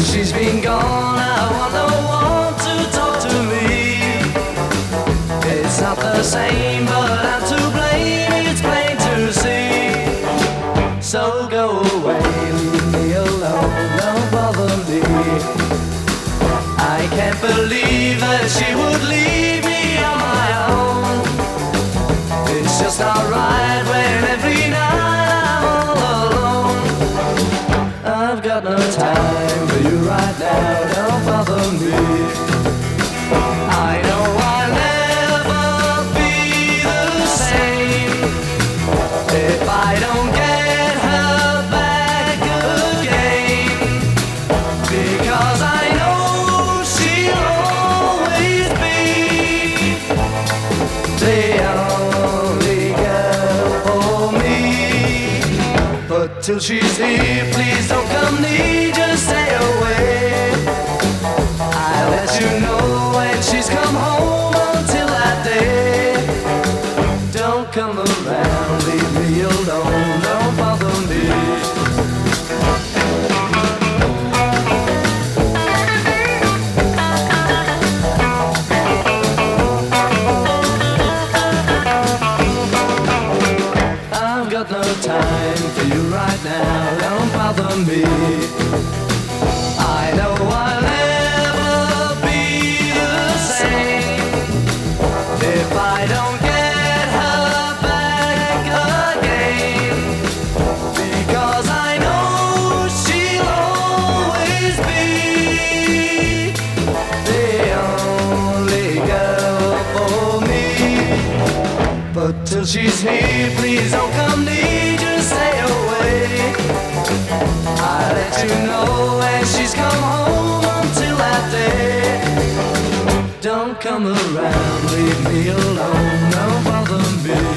she's been gone, I want no one to talk to me. It's not the same, but I'm to blame, it's plain to see. So go away, leave me alone, don't bother me. I can't believe that she would leave me on my own. It's just not right when every night I'm all alone. I've got no time for you right now, don't bother me. I know I'll never be the same if I don't get her back again, because I know she'll always be the only girl for me. But till she's here, please don't come near, just stay away. I'll let you know when she's come home. Until that day, don't come around, leave me alone, don't bother me. I've got no time for you right now, don't bother me. I know I'll never be the same if I don't get her back again, because I know she'll always be the only girl for me. But till she's here, please don't come near, just stay away. I'll let you know when she's come home. Until that day, don't come around, leave me alone, don't bother me.